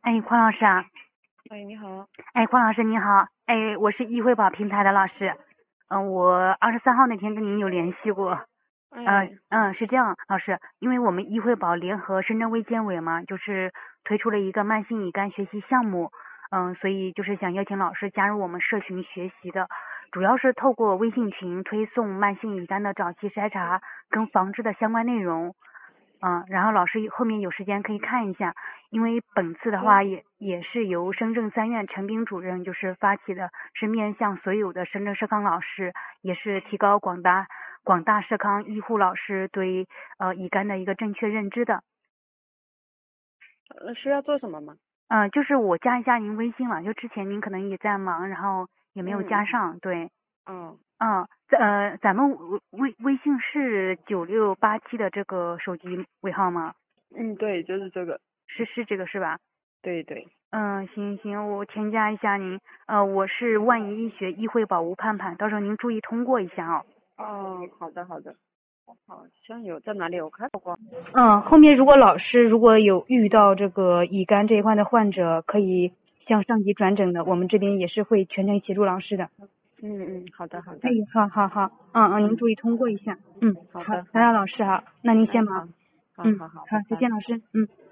哎，匡老师啊。 哎，你好。 哎，匡老师你好。哎，我是易惠宝平台的老师。我23号那天跟您有联系过。 哎。 是这样，老师，因为我们易惠宝联合深圳卫健委嘛，就是推出了一个慢性乙肝学习项目。所以就是想邀请老师加入我们社群学习的，主要是透过微信群推送慢性乙肝的早期筛查跟防治的相关内容。然后老师后面有时间可以看一下，因为本次的话也是由深圳3院陈斌主任就是发起的，是面向所有的深圳社康老师，也是提高广大社康医护老师对乙肝的一个正确认知的。 需要做什么吗？ 就是我加一下您微信了，就之前您可能也在忙，然后也没有加上。对。 哦。 咱们微信是9687的这个手机尾号吗？ 对，就是这个。 是这个是吧？ 对对。 行，我添加一下您。我是万宜医学易惠宝吴盼盼，到时候您注意通过一下哦。 哦，好的好的。好像有在哪里我看到过。 后面如果老师如果有遇到这个乙肝这一块的患者，可以向上级转诊的，我们这边也是会全程协助老师的。 好的好哎， 的。 好，您注意通过一下。好， 好的。 打扰老师哈，那您先忙。 哎，好。好好好， 好，再拜拜。 见老师。